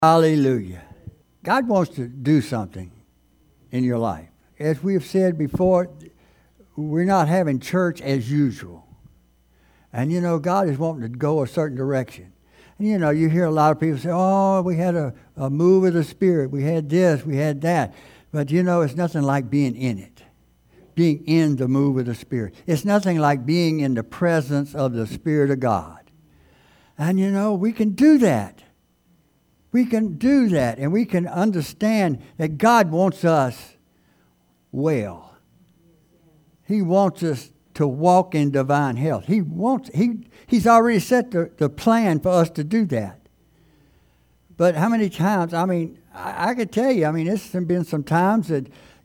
Hallelujah. God wants to do something in your life. As we have said before, we're not having church as usual. And God is wanting to go a certain direction. And you hear a lot of people say, oh, we had a move of the Spirit. We had this, we had that. But it's nothing like being in it. Being in the move of the Spirit. It's nothing like being in the presence of the Spirit of God. And we can do that. We can do that, and we can understand that God wants us well. He wants us to walk in divine health. He's already set the plan for us to do that. But how many times, I could tell you, there's been some times that,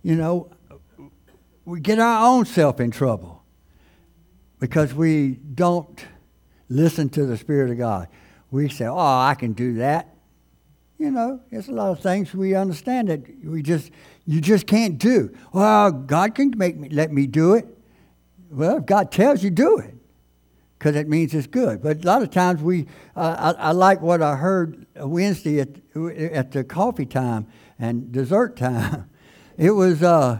we get our own self in trouble because we don't listen to the Spirit of God. We say, oh, I can do that. There's a lot of things we understand that you just can't do. Well, God can let me do it. Well, if God tells you, do it, because it means it's good. But a lot of times I like what I heard Wednesday at the coffee time and dessert time. It was, the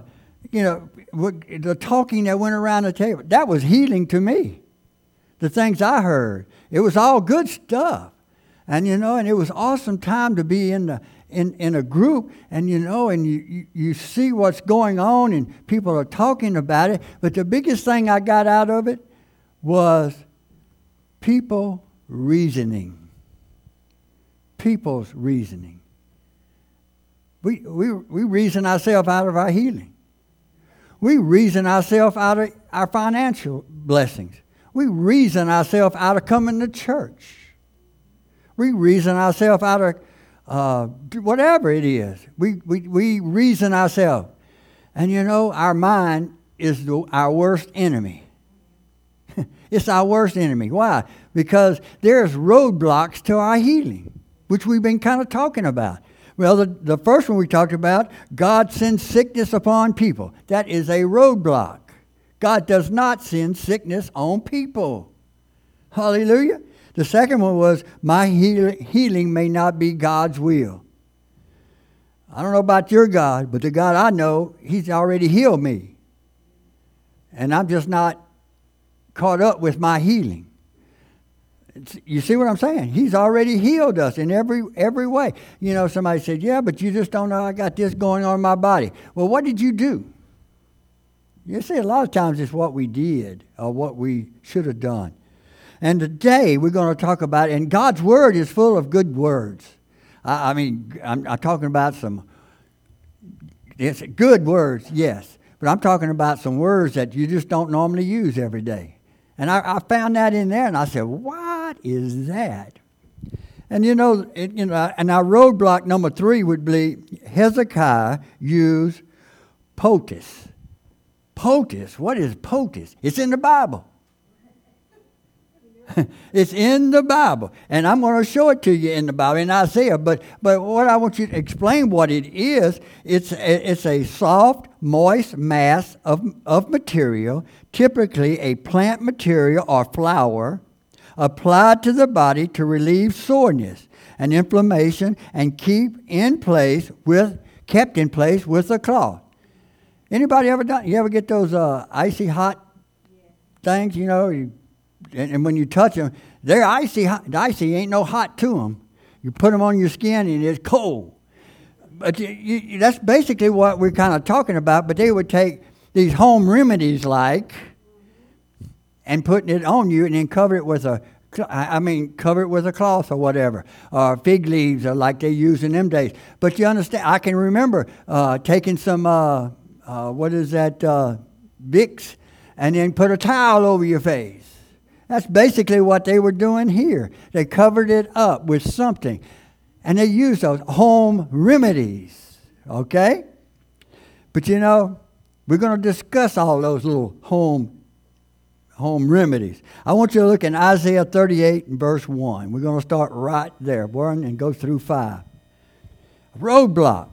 talking that went around the table. That was healing to me. The things I heard, it was all good stuff. And and it was awesome time to be in a group, and you see what's going on, and people are talking about it. But the biggest thing I got out of it was people reasoning. People's reasoning. We reason ourselves out of our healing. We reason ourselves out of our financial blessings. We reason ourselves out of coming to church. We reason ourselves out of whatever it is. We reason ourselves. And our mind is our worst enemy. It's our worst enemy. Why? Because there's roadblocks to our healing, which we've been kind of talking about. Well, the first one we talked about, God sends sickness upon people. That is a roadblock. God does not send sickness on people. Hallelujah. The second one was, my healing may not be God's will. I don't know about your God, but the God I know, He's already healed me. And I'm just not caught up with my healing. You see what I'm saying? He's already healed us in every way. Somebody said, yeah, but you just don't know I got this going on in my body. Well, what did you do? You see, a lot of times it's what we did or what we should have done. And today we're going to talk about, and God's Word is full of good words. I'm talking about it's good words, yes. But I'm talking about some words that you just don't normally use every day. And I found that in there, and I said, what is that? And and our roadblock number 3 would be Hezekiah used potus. Potus, what is potus? It's in the Bible. It's in the Bible, and I'm going to show it to you in the Bible in Isaiah. But what I want you to explain what it is. It's a soft, moist mass of material, typically a plant material or flour, applied to the body to relieve soreness and inflammation, and kept in place with a cloth. Anybody ever done? You ever get those icy hot things? And when you touch them, they're icy. Icy ain't no hot to them. You put them on your skin and it's cold. But that's basically what we're kind of talking about. But they would take these home remedies and putting it on you and then cover it with a cloth or whatever. Or fig leaves or like they use in them days. But you understand, I can remember taking some, Vicks, and then put a towel over your face. That's basically what they were doing here. They covered it up with something. And they used those home remedies. Okay? But we're going to discuss all those little home remedies. I want you to look in Isaiah 38 and verse 1. We're going to start right there, and go through 5. A roadblock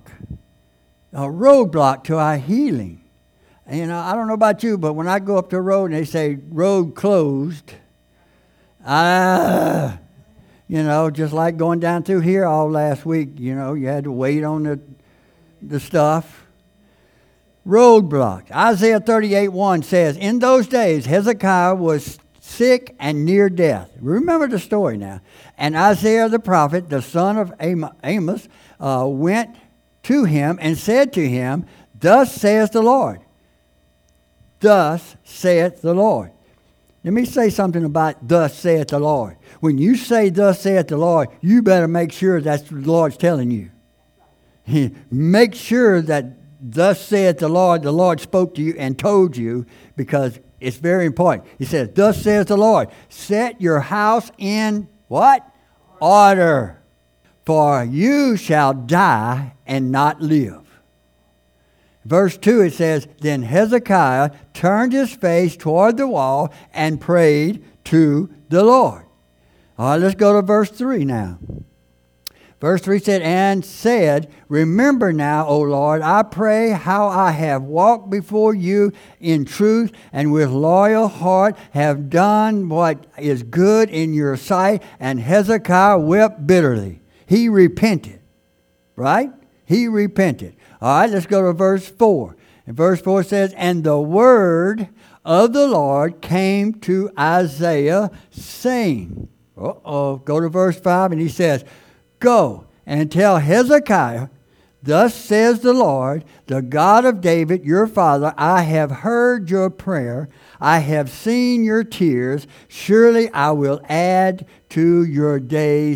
to our healing. And I don't know about you, but when I go up the road and they say road closed, just like going down through here all last week. You had to wait on the stuff. Roadblocks. Isaiah 38:1 says, in those days Hezekiah was sick and near death. Remember the story now. And Isaiah the prophet, the son of Amos, went to him and said to him, thus saith the Lord. Thus saith the Lord. Let me say something about thus saith the Lord. When you say thus saith the Lord, you better make sure that's what the Lord's telling you. Make sure that thus saith the Lord spoke to you and told you, because it's very important. He says, thus saith the Lord, set your house in what? Order. For you shall die and not live. Verse 2, it says, then Hezekiah turned his face toward the wall and prayed to the Lord. All right, let's go to verse 3 now. Verse 3 said, and said, remember now, O Lord, I pray how I have walked before you in truth and with loyal heart have done what is good in your sight. And Hezekiah wept bitterly. He repented, right? He repented. All right, let's go to verse 4. And verse 4 says, and the word of the Lord came to Isaiah, saying, go to verse 5, and he says, go and tell Hezekiah, thus says the Lord, the God of David, your father, I have heard your prayer. I have seen your tears. Surely I will add to your days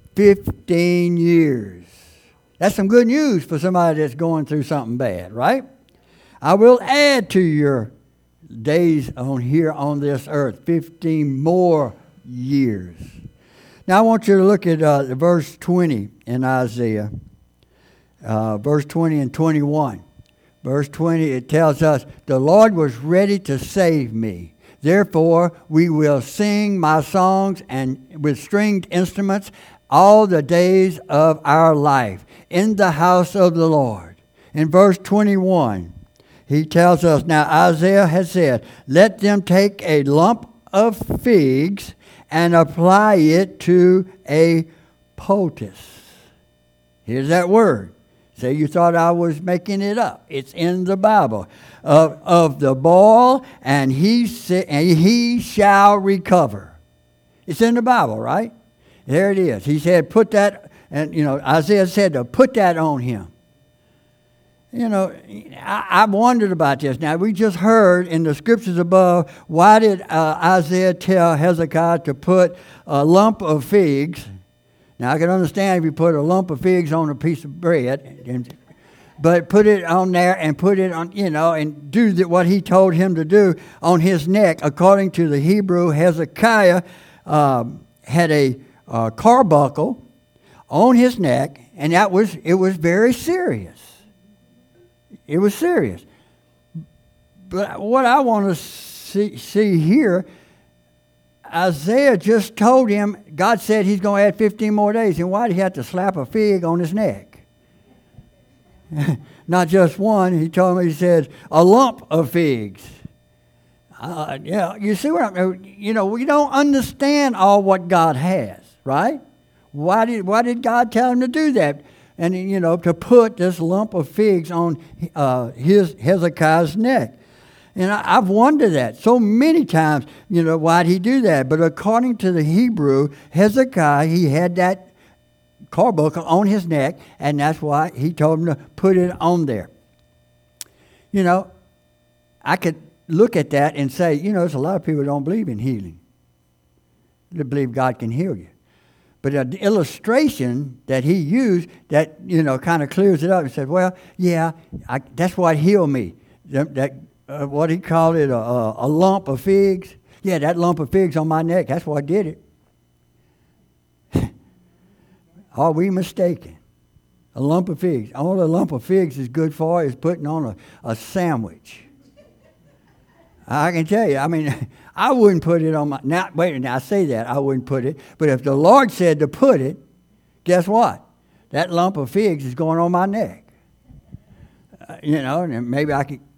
15 years. That's some good news for somebody that's going through something bad, right? I will add to your days on this earth 15 more years. Now I want you to look at verse 20 in Isaiah. Verse 20 and 21. Verse 20, it tells us, the Lord was ready to save me. Therefore, we will sing my songs and with stringed instruments all the days of our life in the house of the Lord. In verse 21, he tells us, now Isaiah has said, let them take a lump of figs and apply it to a poultice. Here's that word. Say you thought I was making it up. It's in the Bible. Of the boil, and he shall recover. It's in the Bible, right? There it is. He said, put that, and Isaiah said to put that on him. I've wondered about this. Now, we just heard in the scriptures above, why did Isaiah tell Hezekiah to put a lump of figs? Now, I can understand if you put a lump of figs on a piece of bread, but put it on there and put it on, and do what he told him to do on his neck. According to the Hebrew, Hezekiah had a carbuncle on his neck, and it was very serious. It was serious. But what I want to see here, Isaiah just told him, God said he's going to add 15 more days. And why did he have to slap a fig on his neck? Not just one. He told him, he said, a lump of figs. You see what we don't understand all what God has, right? Why did God tell him to do that? And, to put this lump of figs on Hezekiah's neck. And I've wondered that so many times, why'd he do that? But according to the Hebrew, Hezekiah, he had that carbuncle on his neck, and that's why he told him to put it on there. I could look at that and say, there's a lot of people who don't believe in healing. They believe God can heal you. But the illustration that he used that, kind of clears it up and said, well, yeah, that's what healed me. What he called it, a lump of figs. Yeah, that lump of figs on my neck, that's what did it. Are we mistaken? A lump of figs. All a lump of figs is good for is putting on a sandwich. I can tell you, I wouldn't put it on my... Now, wait, now I say that, I wouldn't put it. But if the Lord said to put it, guess what? That lump of figs is going on my neck. And maybe I could...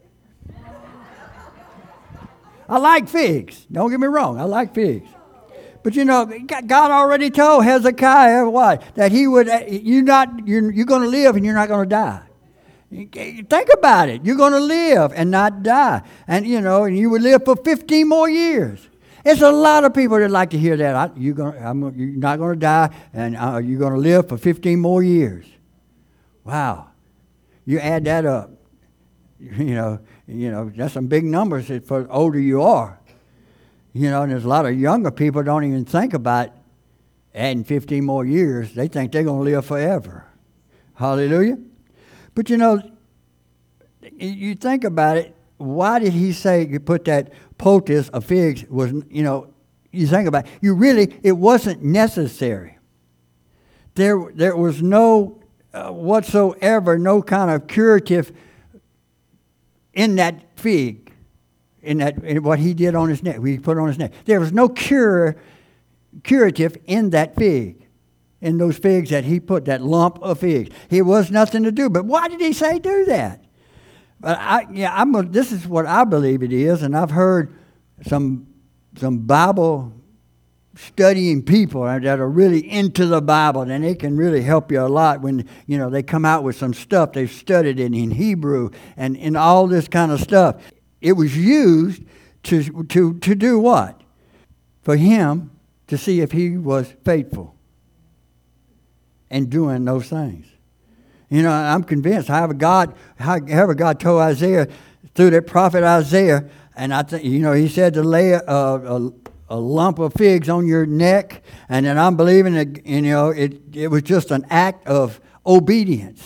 I like figs. Don't get me wrong, I like figs. But you know, God already told Hezekiah what? That he would, you're going to live and you're not going to die. Think about it. You're going to live and not die. And you know, and you would live for 15 more years. It's a lot of people that like to hear that. You're not going to die, and you're going to live for 15 more years. Wow. You add that up. You know, that's some big numbers for the older you are. You know, and there's a lot of younger people don't even think about adding 15 more years. They think they're going to live forever. Hallelujah. But you know, you think about it, why did he say you put that poultice of figs was, you know, you think about it, it wasn't necessary. There was no whatsoever, no kind of curative in that fig, in what he did on his neck, he put on his neck. There was no curative in that fig, in those figs that he put, that lump of figs. It was nothing to do. But why did he say do that? But this is what I believe it is, and I've heard some Bible studying people that are really into the Bible, and they can really help you a lot when, you know, they come out with some stuff they've studied in Hebrew and in all this kind of stuff. It was used to do what? For him to see if he was faithful in doing those things. You know, I'm convinced, however God told Isaiah through that prophet Isaiah, and I think, you know, he said to lay a lump of figs on your neck, and then I'm believing that, you know, it was just an act of obedience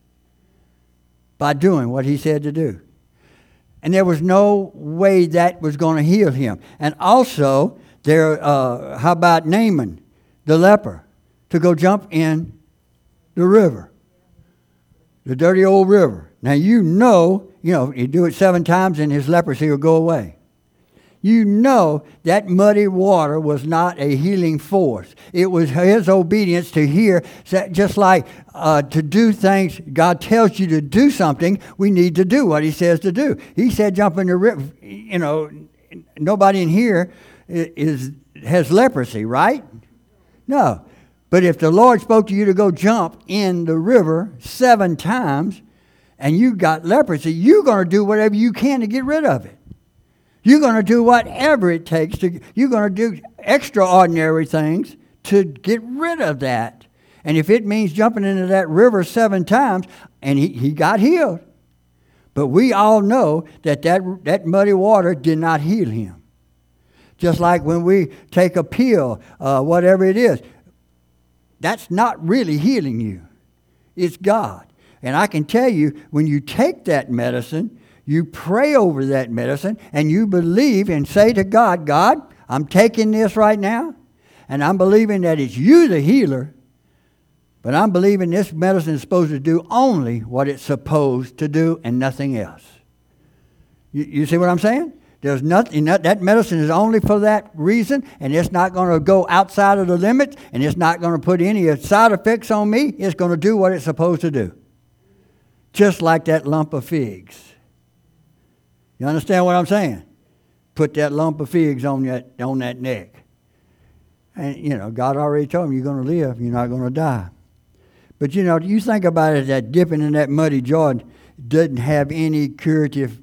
by doing what he said to do. And there was no way that was going to heal him. And also, how about Naaman, the leper, to go jump in the river? The dirty old river. Now you do it 7 times and his leprosy will go away. You know that muddy water was not a healing force. It was his obedience to hear, just like to do things. God tells you to do something, we need to do what he says to do. He said jump in the river. You know, nobody in here has leprosy, right? No. But if the Lord spoke to you to go jump in the river 7 times and you got leprosy, you're going to do whatever you can to get rid of it. You're going to do whatever it takes. You're going to do extraordinary things to get rid of that. And if it means jumping into that river 7 times, and he got healed. But we all know that muddy water did not heal him. Just like when we take a pill, whatever it is, that's not really healing you. It's God. And I can tell you, when you take that medicine, you pray over that medicine, and you believe and say to God, God, I'm taking this right now, and I'm believing that it's you, the healer, but I'm believing this medicine is supposed to do only what it's supposed to do and nothing else. You see what I'm saying? There's nothing, that medicine is only for that reason, and it's not going to go outside of the limits, and it's not going to put any side effects on me. It's going to do what it's supposed to do. Just like that lump of figs. You understand what I'm saying? Put that lump of figs on that neck. And, you know, God already told him you're going to live, you're not going to die. But, you know, you think about it, that dipping in that muddy Jordan doesn't have any curative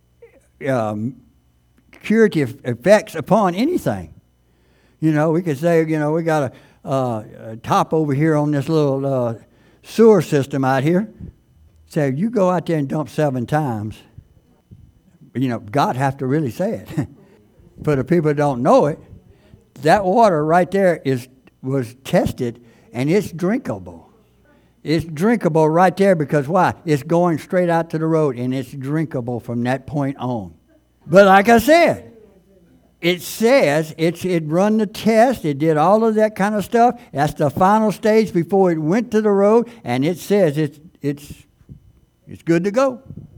effects upon anything. You know, we could say, you know, we got a top over here on this little sewer system out here. Say, you go out there and dump 7 times. You know, God have to really say it. For the people that don't know it, that water right there was tested, and it's drinkable. It's drinkable right there because why? It's going straight out to the road, and it's drinkable from that point on. But like I said, it says it run the test. It did all of that kind of stuff. That's the final stage before it went to the road, and it says it's good to go.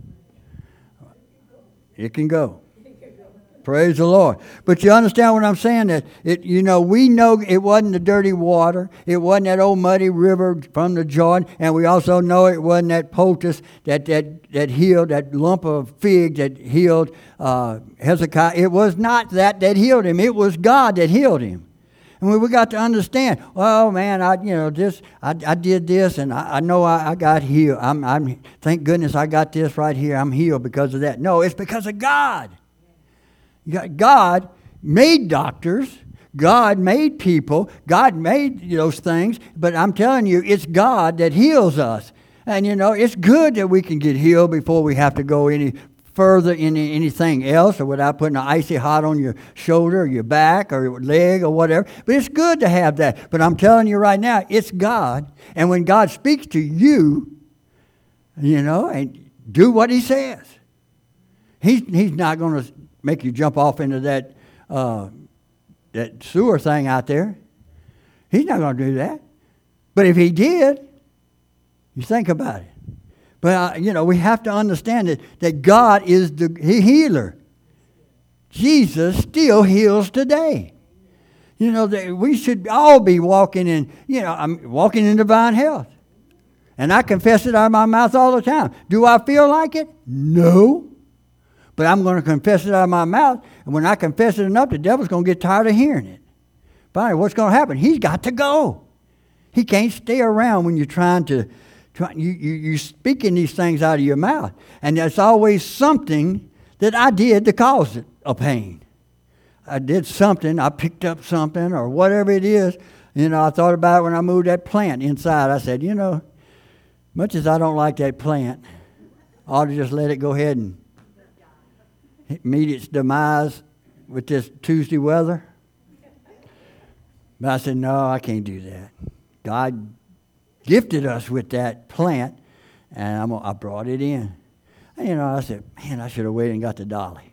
It can go. Praise the Lord. But you understand what I'm saying? That we know it wasn't the dirty water. It wasn't that old muddy river from the Jordan. And we also know it wasn't that poultice that healed, that lump of fig that healed Hezekiah. It was not that healed him. It was God that healed him. And we got to understand, well, man, I did this, and I know I got healed. I'm thank goodness I got this right here. I'm healed because of that. No, it's because of God. God made doctors. God made people. God made those things. But I'm telling you, it's God that heals us. And, it's good that we can get healed before we have to go any further in anything else, or without putting an icy hot on your shoulder or your back or your leg or whatever. But it's good to have that. But I'm telling you right now, it's God. And when God speaks to you, and do what he says. He's not going to make you jump off into that sewer thing out there. He's not going to do that. But if he did, you think about it. But, we have to understand that God is the healer. Jesus still heals today. We should all be walking in, I'm walking in divine health. And I confess it out of my mouth all the time. Do I feel like it? No. But I'm going to confess it out of my mouth. And when I confess it enough, the devil's going to get tired of hearing it. Finally, what's going to happen? He's got to go. He can't stay around when you're trying to... You're speaking these things out of your mouth. And there's always something that I did to cause it a pain. I did something. I picked up something or whatever it is. I thought about it when I moved that plant inside. I said, much as I don't like that plant, I ought to just let it go ahead and meet its demise with this Tuesday weather. But I said, no, I can't do that. God gifted us with that plant, and I brought it in. And, I said, man, I should have waited and got the dolly.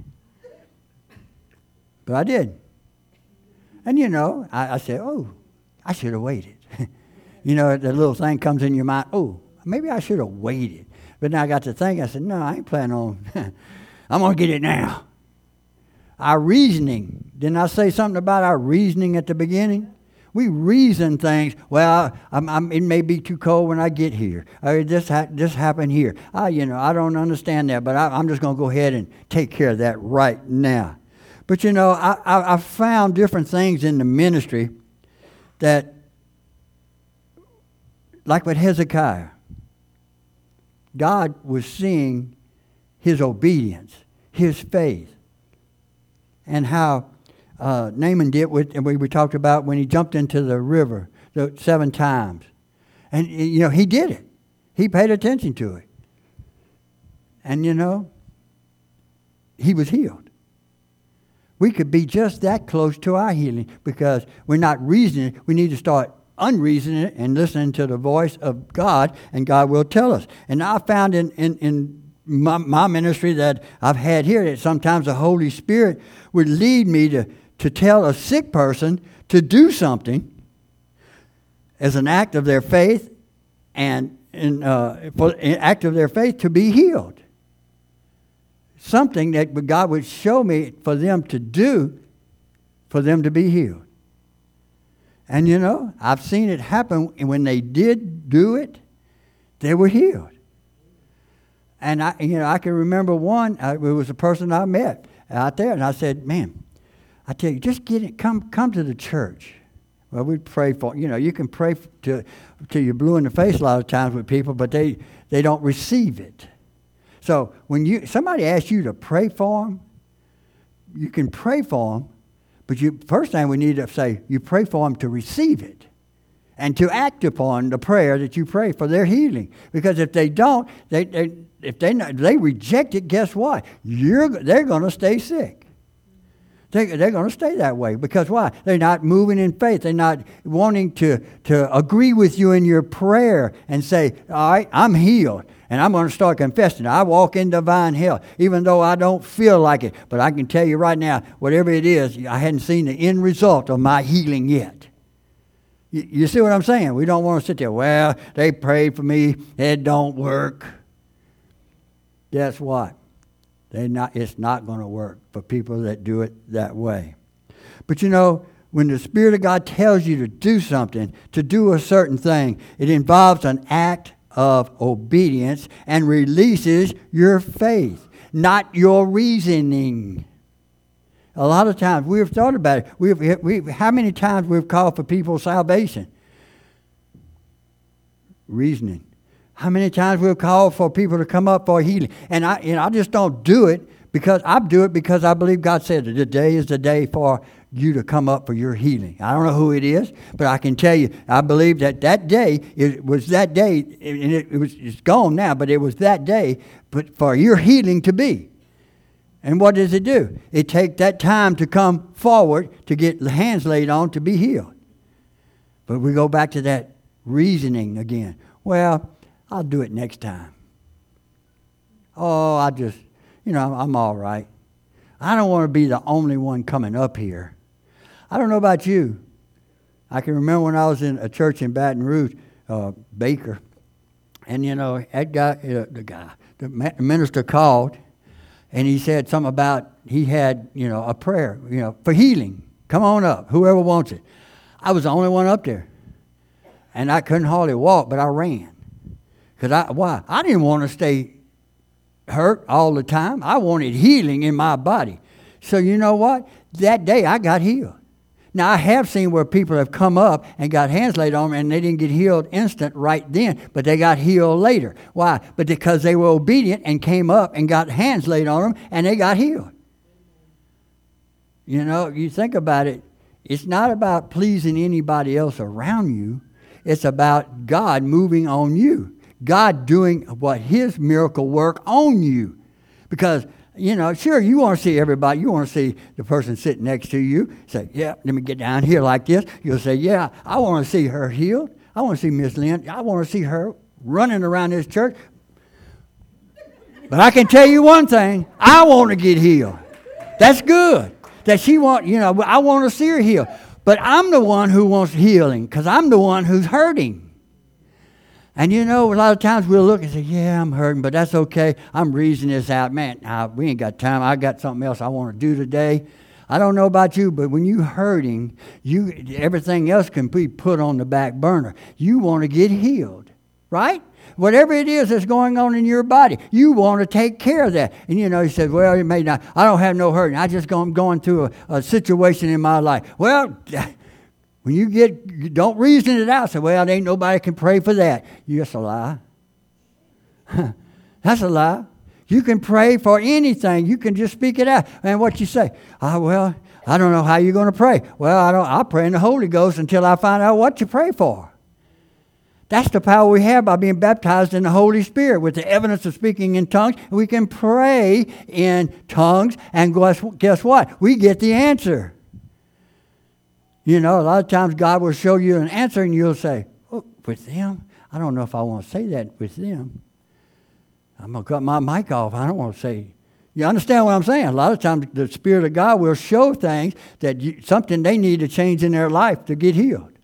But I did. And, I said, oh, I should have waited. The little thing comes in your mind, oh, maybe I should have waited. But now I got to think, I said, no, I ain't planning on, I'm going to get it now. Our reasoning, didn't I say something about our reasoning at the beginning? We reason things. Well, it may be too cold when I get here. This happened here. I don't understand that, but I'm just going to go ahead and take care of that right now. But I found different things in the ministry that, like with Hezekiah, God was seeing his obedience, his faith, and how Naaman did and we talked about when he jumped into the river 7 times. And, he did it. He paid attention to it. And, he was healed. We could be just that close to our healing because we're not reasoning. We need to start unreasoning it and listening to the voice of God, and God will tell us. And I found in my ministry that I've had here that sometimes the Holy Spirit would lead me to tell a sick person to do something as an act of their faith and for an act of their faith to be healed. Something that God would show me for them to do for them to be healed. And I've seen it happen, and when they did do it, they were healed. And I can remember one, it was a person I met out there, and I said, man, I tell you, just get it. Come to the church. Well, we pray for you can pray till you're blue in the face a lot of times with people, but they don't receive it. So when somebody asks you to pray for them, you can pray for them, but first thing we need to say, you pray for them to receive it and to act upon the prayer that you pray for their healing. Because if they don't, if they reject it, guess what? They're going to stay sick. They're going to stay that way. Because why? They're not moving in faith. They're not wanting to agree with you in your prayer and say, all right, I'm healed. And I'm going to start confessing. I walk in divine health, even though I don't feel like it. But I can tell you right now, whatever it is, I hadn't seen the end result of my healing yet. You see what I'm saying? We don't want to sit there, well, they prayed for me. It don't work. Guess what? It's not going to work for people that do it that way. But when the Spirit of God tells you to do something, to do a certain thing, it involves an act of obedience and releases your faith, not your reasoning. A lot of times we've thought about it. How many times we've called for people's salvation? Reasoning. How many times we've called for people to come up for healing? And I just don't do it because I do it because I believe God said that today is the day for you to come up for your healing. I don't know who it is, but I can tell you, I believe that day, it was that day, and it's gone now, but it was that day, but for your healing to be. And what does it do? It takes that time to come forward to get the hands laid on to be healed. But we go back to that reasoning again. Well, I'll do it next time. Oh, I'm all right. I don't want to be the only one coming up here. I don't know about you. I can remember when I was in a church in Baton Rouge, Baker, and the minister called, and he said something about he had, a prayer, for healing. Come on up, whoever wants it. I was the only one up there. And I couldn't hardly walk, but I ran. Why? I didn't want to stay hurt all the time. I wanted healing in my body. So you know what? That day I got healed. Now I have seen where people have come up and got hands laid on them and they didn't get healed instant right then, but they got healed later. Why? But because they were obedient and came up and got hands laid on them and they got healed. You think about it, it's not about pleasing anybody else around you. It's about God moving on you. God doing what His miracle work on you. Because, sure, you want to see everybody. You want to see the person sitting next to you. Say, yeah, let me get down here like this. You'll say, yeah, I want to see her healed. I want to see Miss Lynn. I want to see her running around this church. But I can tell you one thing. I want to get healed. That's good. That she I want to see her healed. But I'm the one who wants healing because I'm the one who's hurting. And a lot of times we'll look and say, yeah, I'm hurting, but that's okay. I'm reasoning this out. Man, we ain't got time. I got something else I want to do today. I don't know about you, but when you're hurting, everything else can be put on the back burner. You want to get healed, right? Whatever it is that's going on in your body, you want to take care of that. And he said, well, it may not. I don't have no hurting. I'm going through a situation in my life. Well, when you don't reason it out. Say, well, there ain't nobody can pray for that. That's a lie. That's a lie. You can pray for anything. You can just speak it out. And what you say? Well, I don't know how you're going to pray. Well, I pray in the Holy Ghost until I find out what you pray for. That's the power we have by being baptized in the Holy Spirit with the evidence of speaking in tongues. We can pray in tongues, and guess what? We get the answer. A lot of times God will show you an answer, and you'll say, oh, with them? I don't know if I want to say that with them. I'm going to cut my mic off. I don't want to say. You understand what I'm saying? A lot of times the Spirit of God will show things that something they need to change in their life to get healed.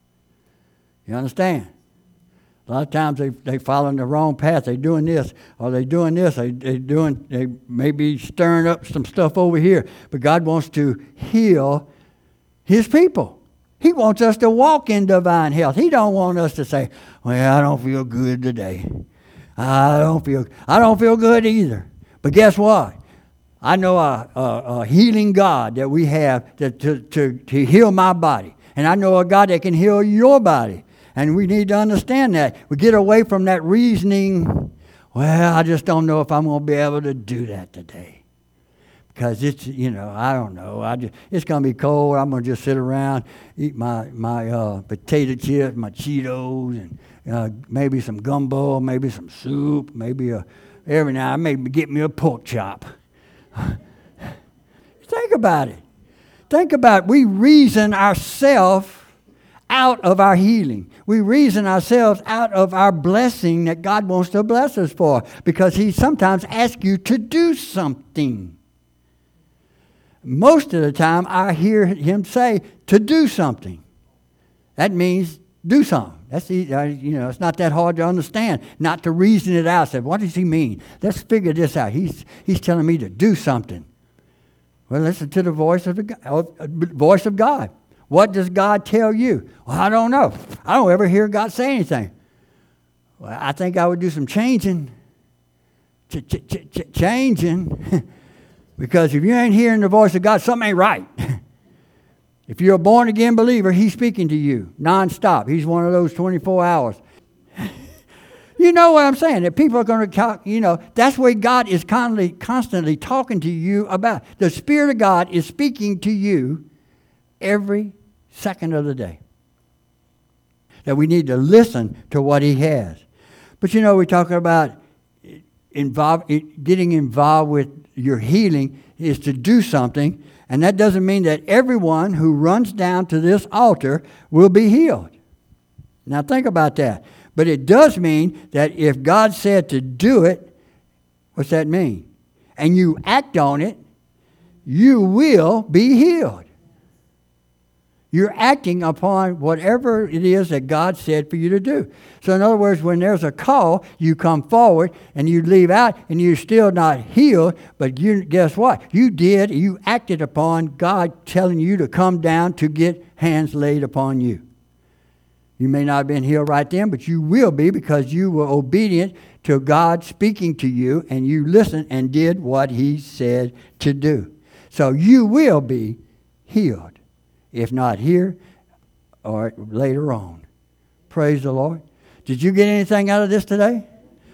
You understand? A lot of times they following the wrong path. They're doing this, or they're doing this. They may be stirring up some stuff over here. But God wants to heal His people. He wants us to walk in divine health. He don't want us to say, well, I don't feel good today. I don't feel good either. But guess what? I know a healing God that we have to heal my body. And I know a God that can heal your body. And we need to understand that. We get away from that reasoning, well, I just don't know if I'm going to be able to do that today. Because it's, I don't know. It's going to be cold. I'm going to just sit around, eat my potato chips, my Cheetos, and maybe some gumbo, maybe some soup, maybe every now and then, maybe get me a pork chop. Think about it. We reason ourselves out of our healing. We reason ourselves out of our blessing that God wants to bless us for, because He sometimes asks you to do something. Most of the time, I hear Him say to do something. That means do something. That's it's not that hard to understand. Not to reason it out. Say, what does He mean? Let's figure this out. He's telling me to do something. Well, listen to the voice of God. What does God tell you? Well, I don't know. I don't ever hear God say anything. Well, I think I would do some changing. Changing. Because if you ain't hearing the voice of God, something ain't right. If you're a born-again believer, he's speaking to you nonstop. He's one of those 24 hours. You know what I'm saying? That people are going to talk, that's what God is constantly talking to you about. The Spirit of God is speaking to you every second of the day. That we need to listen to what he has. But we're talking about getting involved with your healing is to do something. And that doesn't mean that everyone who runs down to this altar will be healed. Now think about that. But it does mean that if God said to do it, what's that mean? And you act on it, you will be healed. You're acting upon whatever it is that God said for you to do. So in other words, when there's a call, you come forward and you leave out and you're still not healed, but guess what? You acted upon God telling you to come down to get hands laid upon you. You may not have been healed right then, but you will be because you were obedient to God speaking to you and you listened and did what he said to do. So you will be healed. If not here or later on. Praise the Lord. Did you get anything out of this today?